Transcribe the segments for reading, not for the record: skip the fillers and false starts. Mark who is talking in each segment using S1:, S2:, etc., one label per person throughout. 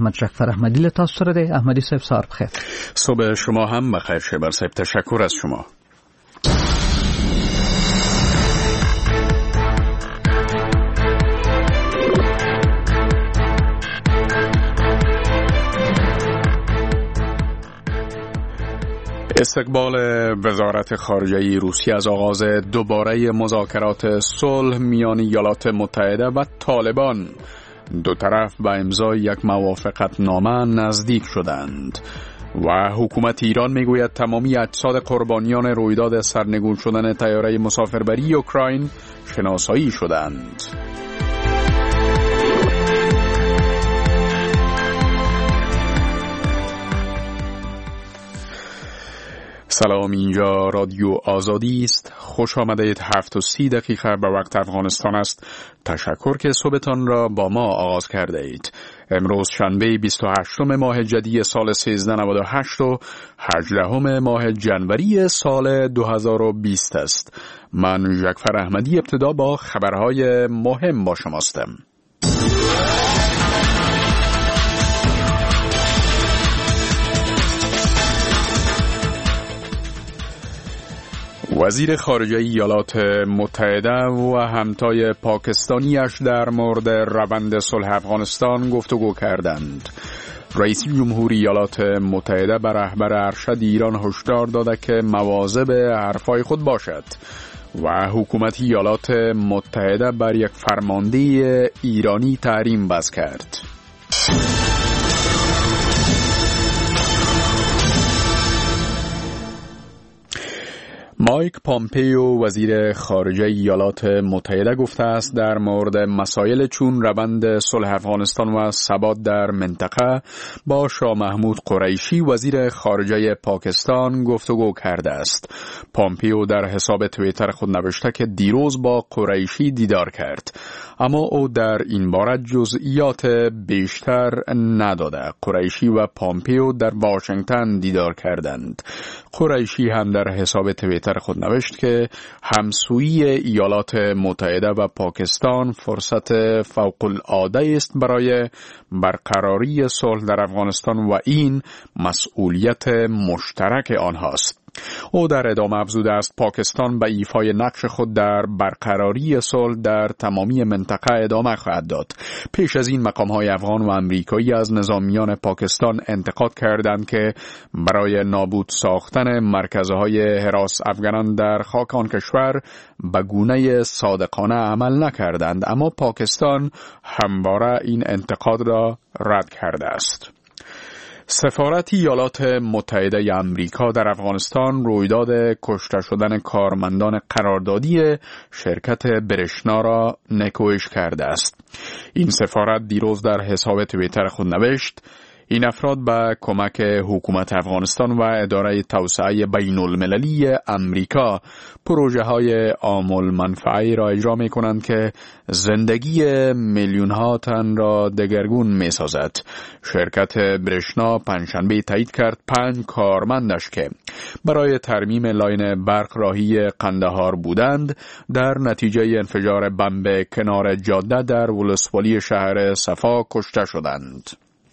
S1: احمد جعفر احمدی له تاسو سره دی. احمدی صاحب سهار بخیر.
S2: صبح شما هم بخیر شه. بر صاحب تشکر از شما. استقبال وزارت خارجه روسیه از آغاز دوباره مذاکرات صلح میان ایالات متحده و طالبان، دو طرف به امضای یک موافقتنامه نزدیک شدند و حکومت ایران میگوید تمامی اجساد قربانیان رویداد سرنگون شدن طیاره مسافربری اوکراین شناسایی شدند. سلام، اینجا رادیو آزادی است. خوش آمدید. 7:30 به وقت افغانستان است. تشکر که صبحتان را با ما آغاز کرده اید. امروز شنبه 28 ماه جدی سال 1398 و 18 ماه جنوری سال 2020 است. من جعفر احمدی ابتدا با خبرهای مهم با شماستم. وزیر خارجه ایالات متحده و همتای پاکستانیش در مورد روند صلح افغانستان گفتگو کردند. رئیس جمهوری ایالات متحده به رهبر ارشد ایران هشدار داده که مواظب حرفای خود باشد و حکومت ایالات متحده بر یک فرمانده ایرانی تحریم وضع کرد. مایک پامپیو وزیر خارجه ایالات متحده گفته است در مورد مسائل چون روند صلح افغانستان و ثبات در منطقه با شاه محمود قریشی وزیر خارجه پاکستان گفتگو کرده است. پامپیو در حساب توییتر خود نوشته که دیروز با قریشی دیدار کرد، اما او در این باره جزئیات بیشتر نداده. قریشی و پامپیو در واشنگتن دیدار کردند. قریشی هم در حساب توییتر خود نوشت که همسویی ایالات متحده و پاکستان فرصت فوق العاده است برای برقراری صلح در افغانستان و این مسئولیت مشترک آنهاست. او در ادامه افزوده است پاکستان به ایفای نقش خود در برقراری صلح در تمامی منطقه ادامه خواهد داد. پیش از این مقام‌های افغان و امریکایی از نظامیان پاکستان انتقاد کردند که برای نابود ساختن مرکزهای حراس افغانان در خاک آن کشور به گونه صادقانه عمل نکردند، اما پاکستان همواره این انتقاد را رد کرده است. سفارت ایالات متحده آمریکا در افغانستان رویداد کشته شدن کارمندان قراردادی شرکت برشنا را نکوهش کرده است. این سفارت دیروز در حساب توییتر خود نوشت این افراد به کمک حکومت افغانستان و اداره توسعه بین المللی امریکا پروژه های عام المنفعه را اجرا می کنند که زندگی میلیون ها تن را دگرگون می سازد. شرکت برشنا پنجشنبه تایید کرد 5 کارمندش که برای ترمیم لاین برق راهی قندهار بودند در نتیجه انفجار بمب کنار جاده در ولسوالی شهر صفا کشته شدند.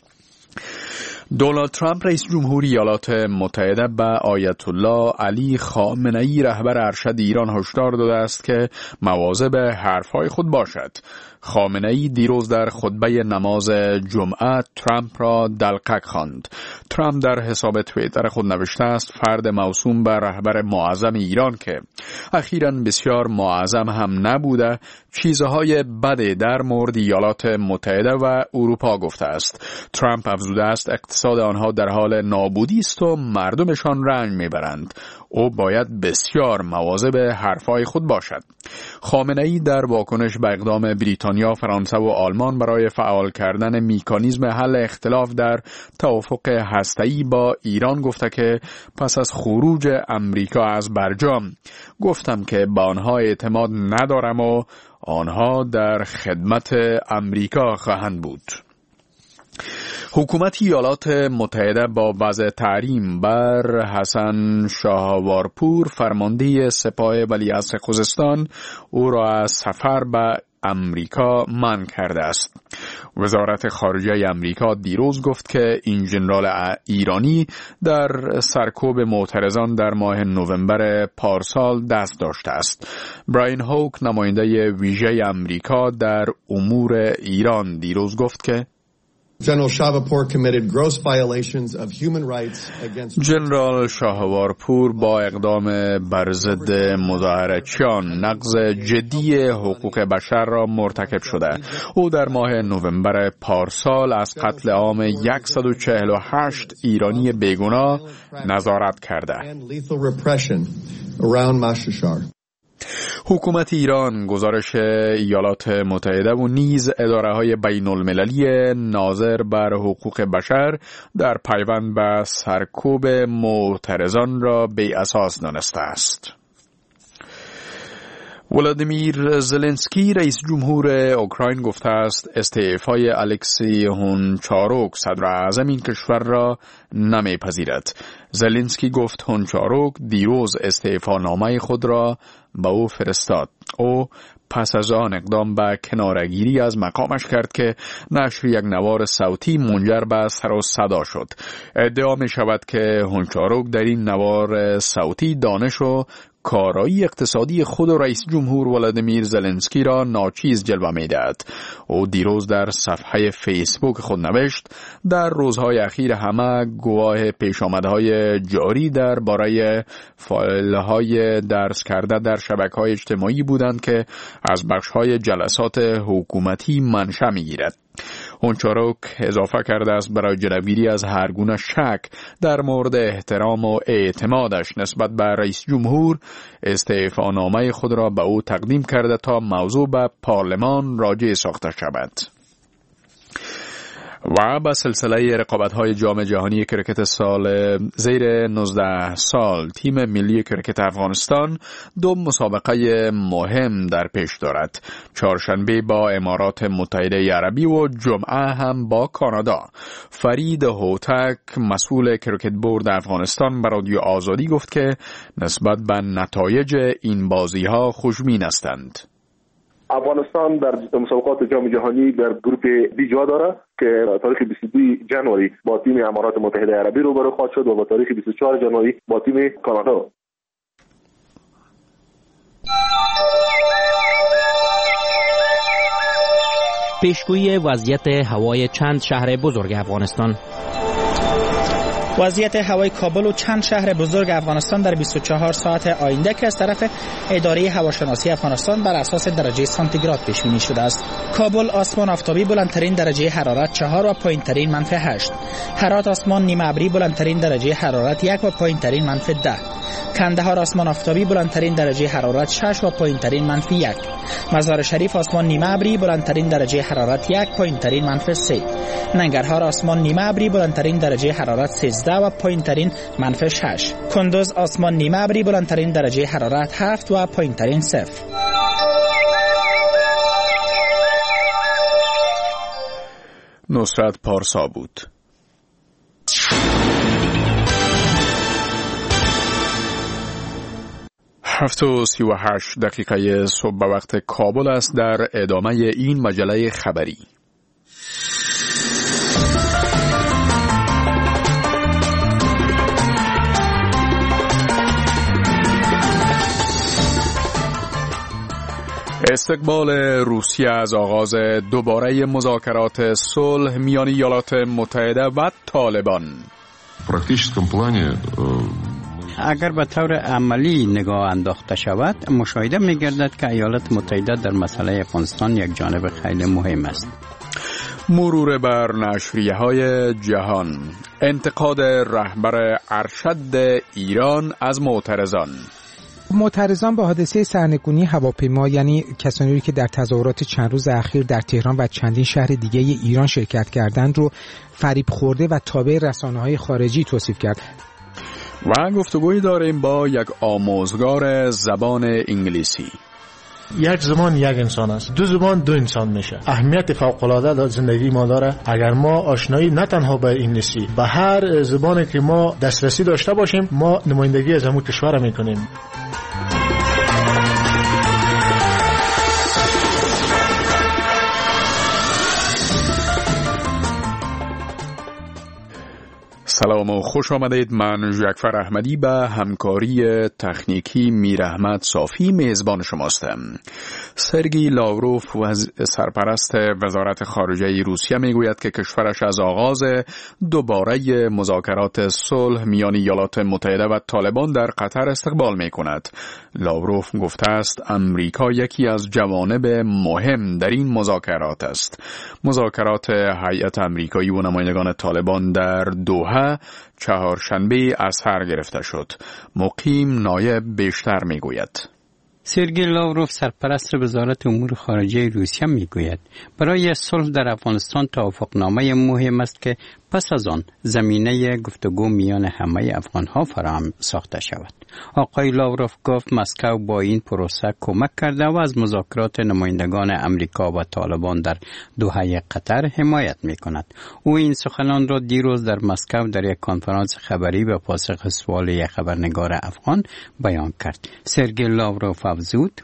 S2: دونالد ترامپ رئیس جمهوری ایالات متحده به آیت الله علی خامنه‌ای رهبر ارشد ایران هشدار داده است که مواظب حرفهای خود باشد. خامنه‌ای دیروز در خطبه نماز جمعه ترامپ را دلقک خواند. ترامپ در حساب توییتر خود نوشته است فرد موسوم به رهبر معظم ایران که اخیراً بسیار معظم هم نبوده چیزهای بدی در مورد ایالات متحده و اروپا گفته است. ترامپ افزوده است اقتصاد آنها در حال نابودی است و مردمشان رنج میبرند. او باید بسیار مواظب حرفای خود باشد. خامنه‌ای در واکنش به اقدام بریتانیا، فرانسه و آلمان برای فعال کردن مکانیزم حل اختلاف در توافق هسته‌ای با ایران گفته که پس از خروج امریکا از برجام گفتم که به آنها اعتماد ندارم و آنها در خدمت امریکا خواهند بود. حکومت ایالات متحده با وضع تحریم بر حسن شاهوارپور فرمانده سپاه ولیعصر خوزستان او را از سفر به امریکا منع کرده است. وزارت خارجه امریکا دیروز گفت که این ژنرال ایرانی در سرکوب معترضان در ماه نوامبر پارسال دست داشته است. براین هوک، نماینده ویژه امریکا در امور ایران، دیروز گفت که جنرال شاهوارپور با اقدام بر ضد مظاهرچیان نقض جدی حقوق بشر را مرتکب شده. او در ماه نوامبر پارسال از قتل عام 148 ایرانی بیگناه نظارت کرده. حکومت ایران، گزارش ایالات متحده و نیز اداره‌های بین‌المللی ناظر بر حقوق بشر در پیوند به سرکوب معترضان را بی‌اساس دانسته است. ولادیمیر زلنسکی، رئیس جمهور اوکراین، گفته است استعفای الکسی هونچاروک، صدر اعظم این کشور، را نمیپذیرد. زلنسکی گفت هونچاروک دیروز استعفانامه خود را به او فرستاد. او پس از آن اقدام به کناره‌گیری از مقامش کرد که نشر یک نوار صوتی منجر به سر و صدا شد. ادعا می شود که هونچاروک در این نوار صوتی دانش و کارایی اقتصادی خود و رئیس جمهور ولادیمیر زلنسکی را ناچیز جلوه می دهد. او دیروز در صفحه فیسبوک خود نوشت: در روزهای اخیر همه گواه پیشامدهای جاری درباره فایل‌های درس کرده در شبکه‌های اجتماعی بودند که از بخش‌های جلسات حکومتی منشأ می‌گیرد. هونچاروک اضافه کرده است برای جلوگیری از هر گونه شک در مورد احترام و اعتمادش نسبت به رئیس جمهور استعفانامه خود را به او تقدیم کرده تا موضوع به پارلمان راجع ساخته شود. و به سلسله رقابت‌های جام جهانی کرکت سال زیر 19 سال، تیم ملی کرکت افغانستان دو مسابقه مهم در پیش دارد. چهارشنبه با امارات متحده عربی و جمعه هم با کانادا. فرید هوتک، مسئول کرکت بورد افغانستان، به رادیو آزادی گفت که نسبت به نتایج این بازی‌ها خوشبین هستند.
S3: افغانستان در مسابقات جام جهانی در گروه بی جا داره که تاریخ 22 جنوری با تیم امارات متحده عربی روبرو خواهد شد و با تاریخ 24 جنوری با تیم کانادا.
S4: پیشگویی وضعیت هوای چند شهر بزرگ افغانستان.
S5: وضعیت هوای کابل و چند شهر بزرگ افغانستان در 24 ساعت آینده که از طرف اداره هواشناسی افغانستان بر اساس درجه سانتیگراد پیش بینی شده است. کابل آسمان آفتابی، بلندترین درجه حرارت 4 و پایینترین -8. هرات آسمان نیمه ابری، بلندترین درجه حرارت 1 و پایینترین -10. کندهار آسمان آفتابی، بلندترین درجه حرارت 6 و پایینترین -1. مزار شریف آسمان نیمه ابری، بلندترین درجه حرارت 1، پایینترین -3. ننگرهار آسمان نیمه ابری، بلندترین درجه حرارت 13 و پایینترین -6. کندوز آسمان نیمه ابری، بلندترین درجه حرارت 7 و پایینترین 0.
S2: نصرت پارسا بود. 7:38 صبح به وقت کابل است. در ادامه این مجله خبری، استقبال روسیه از آغاز دوباره مذاکرات صلح میان ایالات متحده و طالبان.
S6: اگر به طور عملی نگاه انداخته شود، مشاهده می‌گردد که ایالات متحده در مسئله افغانستان یک جانب خیلی مهم است.
S2: مرور بر نشریه‌های جهان، انتقاد رهبر ارشد ایران از
S7: معترضان به حادثه سرنگونی هواپیما، یعنی کسانی که در تظاهرات چند روز اخیر در تهران و چندین شهر دیگه ایران شرکت کردند رو فریب خورده و تابع رسانه‌های خارجی توصیف کرد.
S2: و گفتگویی داریم با یک آموزگار زبان انگلیسی.
S8: یک زبان یک انسان است، دو زبان دو انسان میشه. اهمیت فوق‌العاده در زندگی ما داره. اگر ما آشنایی نه تنها به انگلیسی، به هر زبانی که ما دسترسی داشته باشیم، ما نمایندگی از همون کشور میکنیم.
S2: سلام و خوش آمدید. من جعفر احمدی به همکاری تکنیکی میر احمد صافی میزبان شماستم. سرگئی لاوروف سرپرست وزارت خارجه روسیه میگوید که کشورش از آغاز دوباره مذاکرات صلح میان ایالات متحده و طالبان در قطر استقبال میکند. لاوروف گفته است امریکا یکی از جوانب مهم در این مذاکرات است. مذاکرات هیئت امریکایی و نمایندگان طالبان در دوحه چهارشنبه از سر گرفته شد. مقیم نایب بیشتر میگوید.
S6: سرگئی لاوروف سرپرست وزارت امور خارجه روسیه میگوید برای صلح در افغانستان توافقنامه مهم است که پس از آن زمینه گفتگو میان همه افغانها فراهم ساخته شود. آقای لاوروف گفت مسکو با این پروسه کمک کرده و از مذاکرات نمایندگان امریکا و طالبان در دوحه قطر حمایت میکند. او این سخنان را دیروز در مسکو در یک کنفرانس خبری به پاسخ سوال یک خبرنگار افغان بیان کرد. سرگئی لاوروف افزود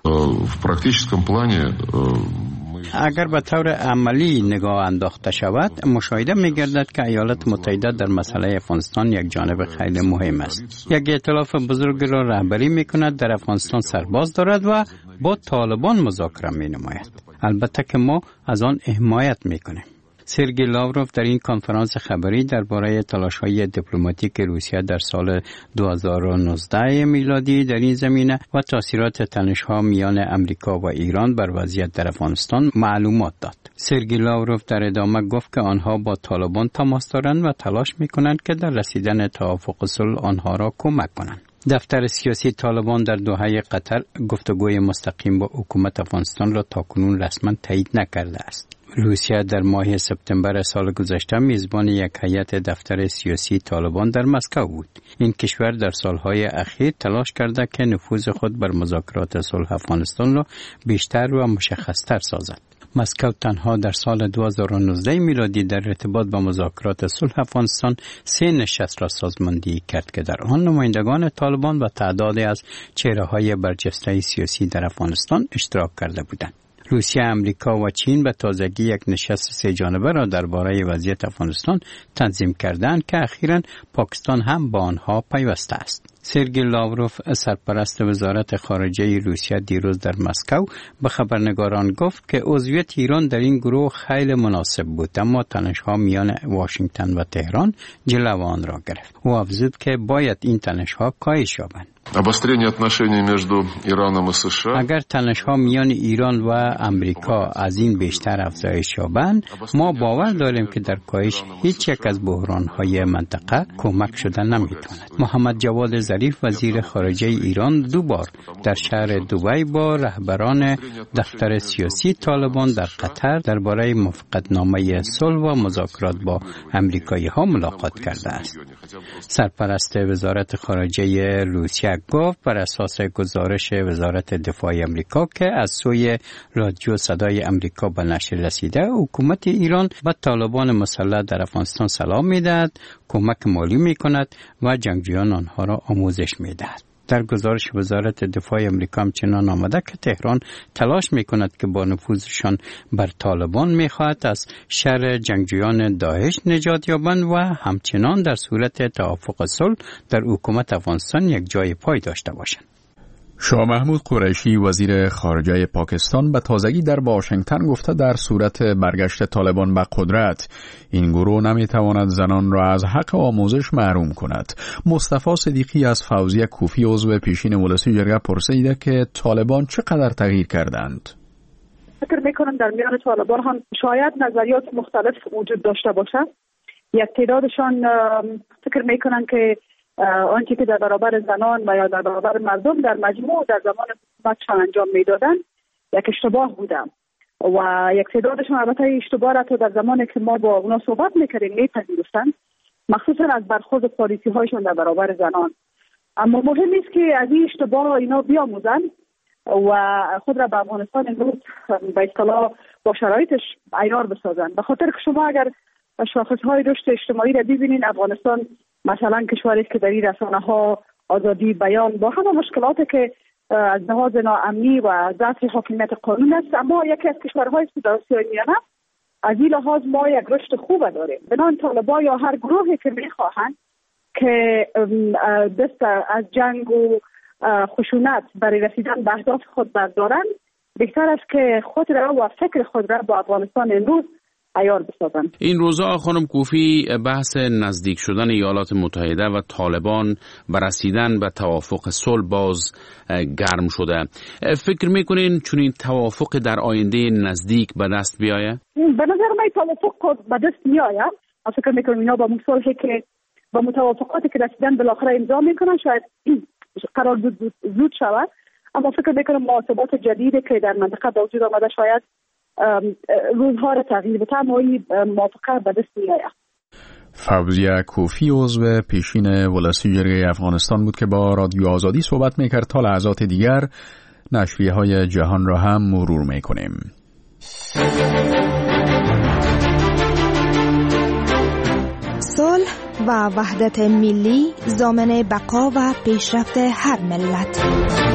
S6: اگر به طور عملی نگاه انداخته شود مشاهده می‌گردد که ایالات متحده در مسئله افغانستان یک جانب خیلی مهم است. یک ائتلاف بزرگ را رهبری می‌کند، در افغانستان سرباز دارد و با طالبان مذاکره می‌نماید. البته که ما از آن حمایت می‌کنیم. سرگئی لاوروف در این کنفرانس خبری درباره تلاش‌های دیپلماتیک روسیه در سال 2019 میلادی در این زمینه و تاثیرات تنش‌ها میان امریکا و ایران بر وضعیت در افغانستان معلومات داد. سرگئی لاوروف در ادامه گفت که آنها با طالبان تماس دارند و تلاش می‌کنند که در رسیدن توافق صلح آنها را کمک کنند. دفتر سیاسی طالبان در دوحه قطر گفتگوی مستقیم با حکومت افغانستان را تاکنون رسما تایید نکرده است. روسیه در ماه سپتامبر سال گذشته میزبان یک هیئت دفتر سیاسی طالبان در مسکو بود. این کشور در سالهای اخیر تلاش کرده که نفوذ خود بر مذاکرات صلح افغانستان را بیشتر و مشخصتر سازد. مسکو تنها در سال 2019 میلادی در ارتباط با مذاکرات صلح افغانستان 3 نشست را سازماندهی کرد که در آن نمایندگان طالبان و تعدادی از چهره‌های برجسته سیاسی در افغانستان اشتراک کرده بودند. روسیه، امریکا و چین به تازگی یک نشست 3 جانبه را درباره وضعیت افغانستان تنظیم کردند که اخیراً پاکستان هم با آنها پیوسته است. سرگئی لاوروف سرپرست وزارت خارجه روسیه دیروز در مسکو به خبرنگاران گفت که عضویت ایران در این گروه خیلی مناسب بود، اما تنش‌ها میان واشنگتن و تهران جلو آن را گرفت. او افزود که باید این تنش‌ها کاهش یابند. اگر تنش‌ها میان ایران و امریکا از این بیشتر افزایش یابند، ما باور داریم که در کاهش هیچ یک از بحران‌های منطقه کمک شده نمی‌تواند. محمد جواد ظریف وزیر خارجه ایران 2 بار در شهر دبی با رهبران دفتر سیاسی طالبان در قطر درباره موافقتنامه صلح و مذاکرات با امریکایی‌ها ملاقات کرده است. سرپرست وزارت خارجه روسیه گفت بر اساس گزارش وزارت دفاع امریکا که از سوی رادیو صدای امریکا به نشر رسیده، حکومت ایران به طالبان مسلح در افغانستان سلام می‌دهد، کمک مالی می‌کند و جنگجویان آنها را آموزش می‌دهد. در گزارش وزارت دفاع امریکا همچنان آمده که تهران تلاش می‌کند که با نفوذشان بر طالبان می‌خواهد از شر جنگجویان داعش نجات یابند و همچنان در صورت توافق صلح در حکومت افغانستان یک جای پای داشته باشند.
S2: شاه محمود قریشی وزیر خارجه پاکستان به تازگی در واشنگتن گفته در صورت برگشت طالبان به قدرت این گروه نمیتواند زنان را از حق آموزش محروم کند. مصطفی صدیقی از فوزیه کوفی عضو پیشین مجلس جرگه پرسیده که طالبان چقدر تغییر کردند.
S9: فکر میکنم در میان طالبان هم شاید نظریات مختلف وجود داشته باشد. یک تعدادشان فکر میکنن که آنچه که در برابر زنان و یا در برابر مردم در مجموع در زمان حکومتشان انجام میدادن یک اشتباه بوده و یک تعدادشان البته اشتباه را تا در زمانی که ما با اونا صحبت میکردیم میپذیرفتن، مخصوصا از برخورد پالیسی هایشان در برابر زنان. اما مهم است که از این اشتباه اینا بیاموزن و خود را به افغانستان امروز به اصطلاح با شرایطش عیار بسازن. به خاطر که شما اگر شاخصهای رشد اجتماعی را ببینین، افغانستان مثلا کشوری است که در این رسانه‌ها آزادی بیان با همه مشکلاتی که از لحاظ ناامنی و ضعف حاکمیت قانون است، اما یکی از کشورهایی است که در آسیای میانه از این لحاظ ما یک رشد خوب داریم. بنابراین طالبان یا هر گروهی که میخواهند که دست از جنگ و خشونت برای رسیدن به اهداف خود بردارند، بهتر است که خود را و فکر خود را با افغانستان امروز عیار بسازند.
S10: این روزها خانم کوفی بحث نزدیک شدن ایالات متحده و طالبان و رسیدن به توافق صلح باز گرم شده. فکر میکنین چون این توافق در آینده نزدیک به دست بیاید؟
S9: به نظر من توافق به دست میآید. فکر میکنم اینا با صلحی که با متوافقاتی که رسیدن بالاخره امضا میکنن شاید قرار زود شود، اما فکر میکنم مناسبات جدیدی که در منطقه به وجود آمده شاید روزها را تغییر بده، اما این موافقه به دست میآید.
S2: فوزیه کوفی عضو پیشین ولسی جرگه افغانستان بود که با رادیو آزادی صحبت میکرد. تا لحظات دیگر نشریه های جهان را هم مرور میکنیم.
S11: صلح و وحدت ملی ضامن بقا و پیشرفت هر ملت.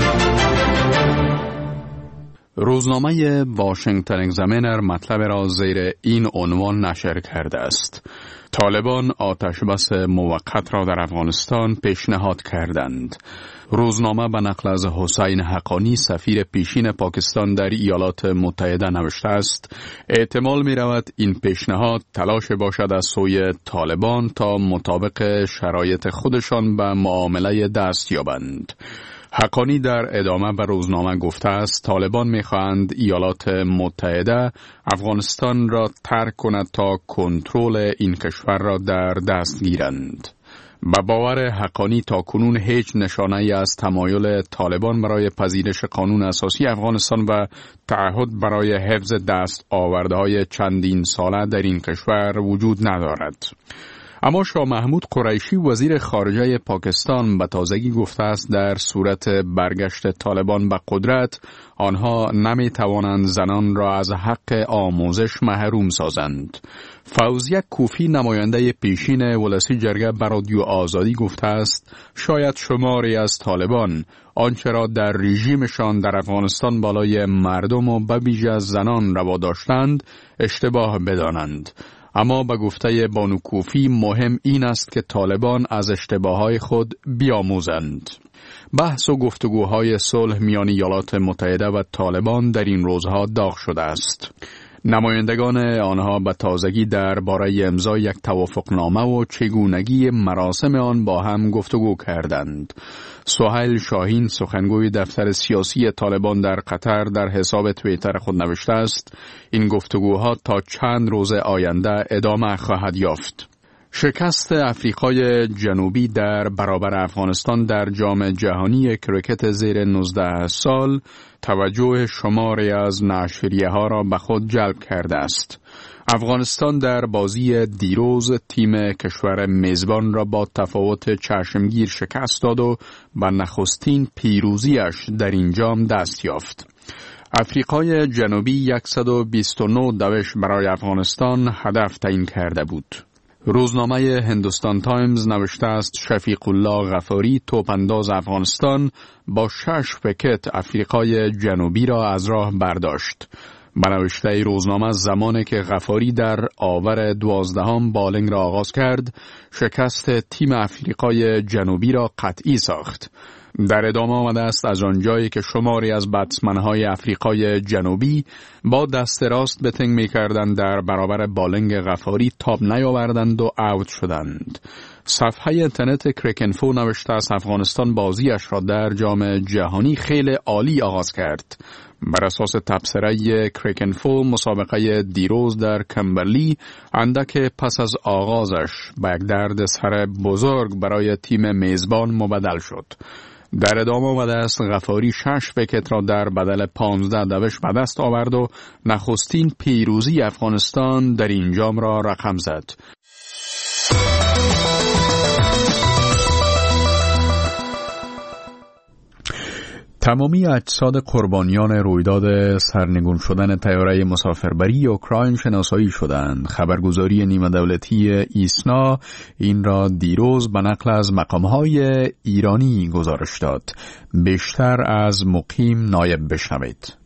S2: روزنامه واشنگتن اگزامینر مطلب را زیر این عنوان نشر کرده است: طالبان آتشبس موقت را در افغانستان پیشنهاد کردند. روزنامه به نقل از حسین حقانی سفیر پیشین پاکستان در ایالات متحده نوشته است: احتمال می رود این پیشنهاد تلاش باشد از سوی طالبان تا مطابق شرایط خودشان به معامله دست یابند. حقانی در ادامه به روزنامه گفته است طالبان می‌خواهند ایالات متحده افغانستان را ترک کند تا کنترل این کشور را در دست گیرند. به باور حقانی تاکنون هیچ نشانه‌ای از تمایل طالبان برای پذیرش قانون اساسی افغانستان و تعهد برای حفظ دستاوردهای چندین ساله در این کشور وجود ندارد. اما شاه محمود قریشی وزیر خارجه پاکستان به تازگی گفته است در صورت برگشت طالبان به قدرت آنها نمی توانند زنان را از حق آموزش محروم سازند. فوزیه کوفی نماینده پیشین ولسی جرگه به رادیو آزادی گفته است شاید شماری از طالبان آنچه را در رژیمشان در افغانستان بالای مردم و به ویژه زنان روا داشتند اشتباه بدانند. اما به گفته بانو کوفی مهم این است که طالبان از اشتباهات خود بیاموزند. بحث و گفتگوهای صلح میان ایالات متحده و طالبان در این روزها داغ شده است. نمایندگان آنها به تازگی درباره امضای یک توافقنامه و چگونگی مراسم آن با هم گفتگو کردند. سهیل شاهین سخنگوی دفتر سیاسی طالبان در قطر در حساب توییتر خود نوشته است این گفتگوها تا چند روز آینده ادامه خواهد یافت. شکست آفریقای جنوبی در برابر افغانستان در جام جهانی کریکت زیر 19 سال توجه شماری از نشریه‌ها را به خود جلب کرده است. افغانستان در بازی دیروز تیم کشور میزبان را با تفاوت چشمگیر شکست داد و به نخستین پیروزیش در این جام دست یافت. آفریقای جنوبی 129 دوش برای افغانستان هدف تعیین کرده بود. روزنامه هندوستان تایمز نوشته است شفیق الله غفاری توپانداز افغانستان با 6 ویکت آفریقای جنوبی را از راه برداشت. به نوشته روزنامه زمانی که غفاری در آور 12 بالینگ را آغاز کرد شکست تیم آفریقای جنوبی را قطعی ساخت. در ادامه آمده است از آنجایی که شماری از بتسمن‌های آفریقای جنوبی با دست راست بتنگ می‌کردند در برابر بالینگ غفاری تاب نیاوردند و اوت شدند. صفحه اینترنت کریکنفو نوشته است افغانستان بازیش را در جام جهانی خیلی عالی آغاز کرد. بر اساس تبصره کریکنفو مسابقه دیروز در کمبرلی اندک پس از آغازش به یک درد سر بزرگ برای تیم میزبان مبدل شد. در ادامه آمده است غفاری 6 ویکت را در بدل 15 دوش به دست آورد و نخستین پیروزی افغانستان در این جام را رقم زد. تمامی اجساد قربانیان رویداد سرنگون شدن طیاره مسافربری اوکراین شناسایی شدند. خبرگزاری نیمه دولتی ایسنا این را دیروز به نقل از مقام‌های ایرانی گزارش داد. بیشتر از مقیم نایب بشنوید.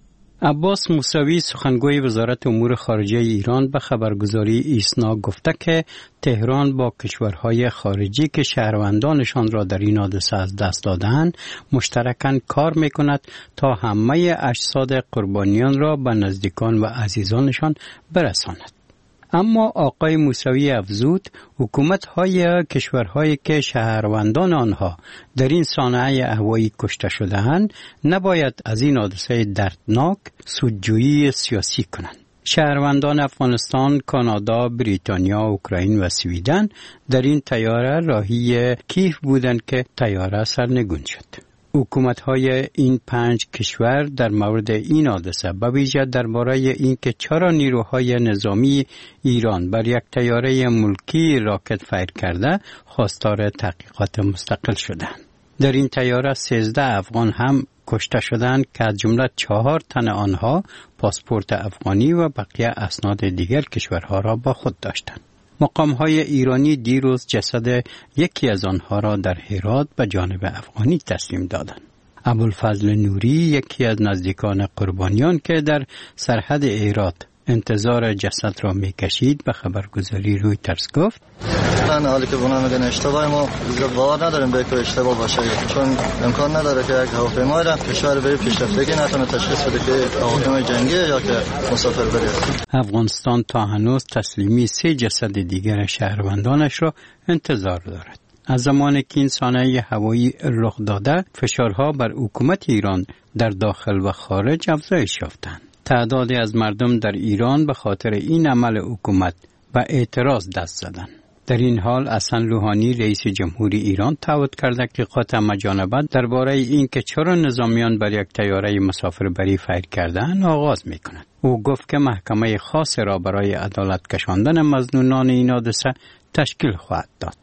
S6: عباس موسوی سخنگوی وزارت امور خارجه ایران به خبرگزاری ایسنا گفته که تهران با کشورهای خارجی که شهروندانشان را در این حادثه از دست دادند مشترکاً کار میکند تا همه اجساد قربانیان را به نزدیکان و عزیزانشان برساند. اما آقای موسوی افزود حکومت‌های کشورهایی که شهروندان آنها در این صحنه هوایی کشته شده‌اند نباید از این حادثه دردناک سودجویی سیاسی کنند. شهروندان افغانستان، کانادا، بریتانیا، اوکراین و سویدن در این طیاره راهی کیف بودند که طیاره سرنگون شد. حکومت‌های این 5 کشور در مورد این حادثه به ویژه درباره اینکه چرا نیروهای نظامی ایران بر یک طیاره ملکی راکت فایر کرده خواستار تحقیقات مستقل شدند. در این طیاره 13 افغان هم کشته شدند که از جمله 4 تن آنها پاسپورت افغانی و بقیه اسناد دیگر کشورها را با خود داشتند. مقام‌های ایرانی دیروز جسد یکی از آنها را در هرات به جانب افغانی تسلیم دادند. ابوالفضل نوری یکی از نزدیکان قربانیان که در سرحد هرات انتظار جسد را می‌کشید به خبرگزاری رویترز گفت:
S12: من حالی که اونا میگن اشتباه، ما باور نداریم به که اشتباه باشه، چون امکان نداره که یک هواپیمای را کشور بری پیشرفتگی نتونه تشخیص بده که هواپیمای جنگی یا که مسافر بری.
S6: افغانستان تا هنوز تسلیمی 3 جسد دیگر شهروندانش را انتظار دارد. از زمانی که این صحنه هوایی رخ داده، فشارها بر حکومت ایران در داخل و خارج افزایش یافتند. تعدادی از مردم در ایران به خاطر این عمل حکومت و اعتراض دست زدند. در این حال حسن روحانی رئیس جمهوری ایران تعهد کرده که قطع مجانبت درباره اینکه چرا نظامیان بر یک طیاره مسافربری فایر کردند آغاز می‌کند. او گفت که محکمه خاص را برای عدالت کشاندن مظنونان این حادثه تشکیل خواهد داد.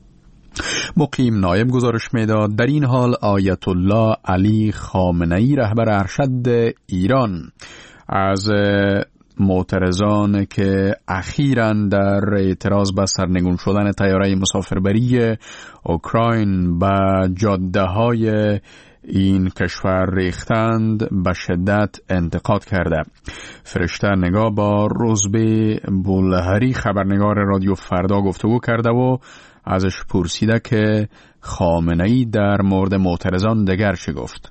S2: مقیم نایب گزارش میداد در این حال آیت الله علی خامنه‌ای رهبر ارشد ایران از معترضان که اخیراً در اعتراض به سرنگون شدن طیاره مسافربری اوکراین به جاده‌های این کشور ریختند به شدت انتقاد کرده. فرشته نگاه با روزبه بولهری خبرنگار رادیو فردا گفتگو کرده و ازش پرسیده که خامنه‌ای در مورد معترضان دگر چه گفت.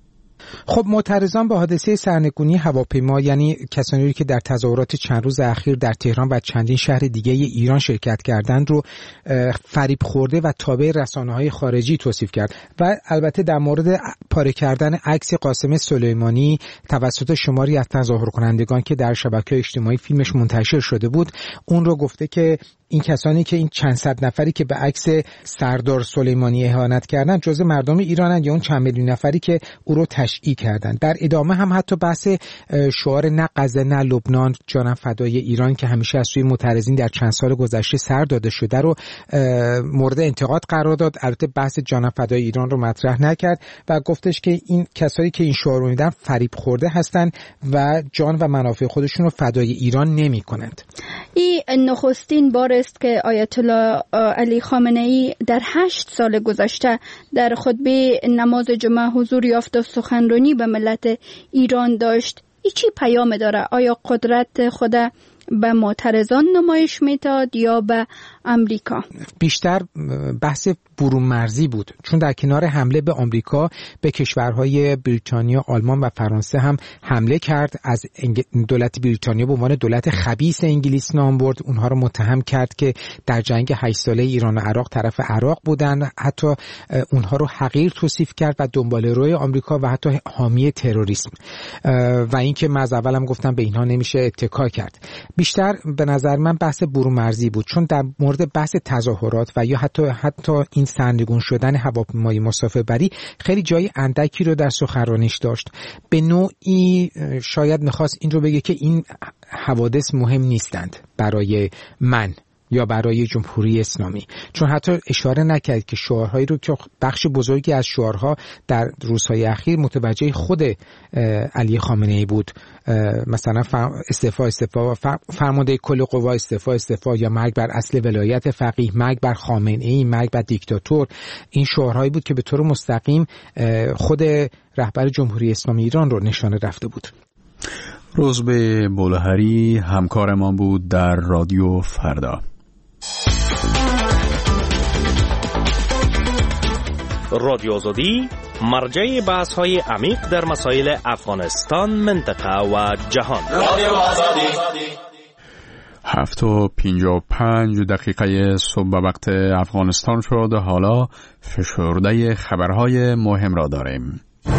S7: خب معترضان به حادثه سرنگونی هواپیما، یعنی کسانی که در تظاهرات چند روز اخیر در تهران و چندین شهر دیگه ایران شرکت کردند رو فریب خورده و تابع رسانه‌های خارجی توصیف کرد و البته در مورد پاره کردن عکس قاسم سلیمانی توسط شماری از تظاهر کنندگان که در شبکه‌های اجتماعی فیلمش منتشر شده بود، اون رو گفته که این کسانی که این چند صد نفری که به عکس سردار سلیمانی اهانت کردن جزء مردم ایرانن یا اون چند میلیون نفری که او رو تشییع کردن. در ادامه هم حتی بحث شعار نه غزه نه لبنان جانم فدای ایران که همیشه از سوی معترضین در چند سال گذشته سر داده شده رو مورد انتقاد قرار داد. البته بحث جانم فدای ایران رو مطرح نکرد و گفتش که این کسایی که این شعار رو میدن فریب خورده هستند و جان و منافع خودشون رو فدای ایران نمی‌کنند.
S13: این نخستین بار است که آیت الله علی خامنه‌ای در 8 سال گذشته در خطبه نماز جمعه حضور یافت و سخنرانی به ملت ایران داشت. این چی پیام داره؟ آیا قدرت خود به معترضان نمایش میداد یا به امریکا؟ بیشتر بحث برون مرزی بود، چون در کنار حمله به امریکا به کشورهای بریتانیا، آلمان و فرانسه هم حمله کرد. از دولت بریتانیا به عنوان دولت خبیث انگلیس نام برد، اونها رو متهم کرد که در جنگ 8 ساله ایران و عراق طرف عراق بودن، حتی اونها رو حقیر توصیف کرد و دنبال روی آمریکا و حتی حامی تروریسم و اینکه من از اولم گفتم به اینها نمیشه اتکا کرد. بیشتر به نظر من بحث برون مرزی بود، چون در مورد بحث تظاهرات و یا حتی این سرنگون شدن هواپیمای مسافربری خیلی جای اندکی رو در سخنرانیش داشت. به نوعی شاید می‌خواست این رو بگه که این حوادث مهم نیستند برای من یا برای جمهوری اسلامی، چون حتی اشاره نکرد که شعارهایی رو که بخش بزرگی از شعارها در روزهای اخیر متوجه خود علی خامنه‌ای بود، مثلا استعفا فرمانده کل قوا استعفا یا مرگ بر اصل ولایت فقیه، مرگ بر خامنه‌ای، مرگ بر دیکتاتور. این شعارهایی بود که به طور مستقیم خود رهبر جمهوری اسلامی ایران رو نشانه رفته بود.
S2: روزبه بولهری همکار ما بود در رادیو فردا.
S14: رادیو آزادی مرجع بحث‌های عمیق در مسائل افغانستان، منطقه و جهان. رادیو آزادی
S2: 7:55 صبح به وقت افغانستان شد. حالا فشرده خبرهای مهم را داریم.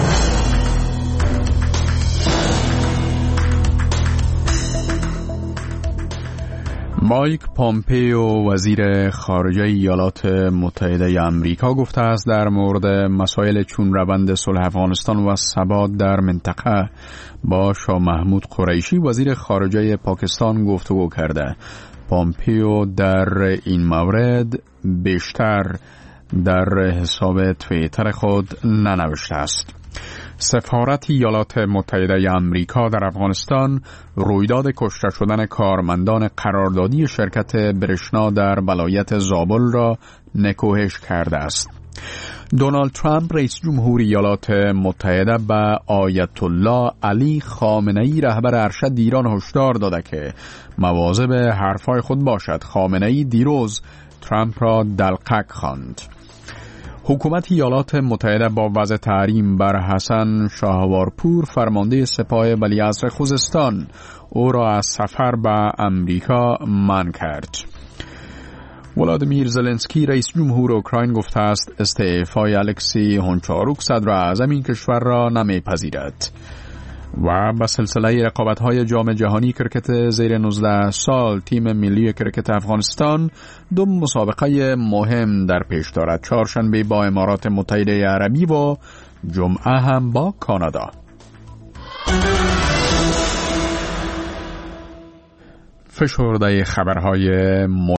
S2: مایک پامپیو وزیر خارجه ایالات متحده آمریکا گفته است در مورد مسائل چون روند صلح افغانستان و ثبات در منطقه با شاه محمود قریشی وزیر خارجه پاکستان گفتگو کرده. پامپیو در این مورد بیشتر در حساب توییتر خود ننوشته است. سفارت ایالات متحده آمریکا در افغانستان رویداد کشته شدن کارمندان قراردادی شرکت برشنا در ولایت زابل را نکوهش کرده است. دونالد ترامپ رئیس جمهور ایالات متحده به آیت الله علی خامنه ای رهبر ارشد ایران هشدار داده که مواظب حرفای خود باشد. خامنه ای دیروز ترامپ را دلقک خواند. حکومت ایالات متحده با وضع تحریم بر حسن شاهوارپور فرمانده سپاه ولیعصر خوزستان او را از سفر به امریکا منع کرد. ولادیمیر زلنسکی رئیس جمهور اوکراین گفته است استعفای الکسی هونچاروک صدر اعظم این کشور را نمیپذیرد. و به سلسله رقابت‌های جام جهانی کرکت زیر 19 سال تیم ملی کرکت افغانستان 2 مسابقه مهم در پیش دارد. چهارشنبه با امارات متحده عربی و جمعه هم با کانادا. فشرده خبرهای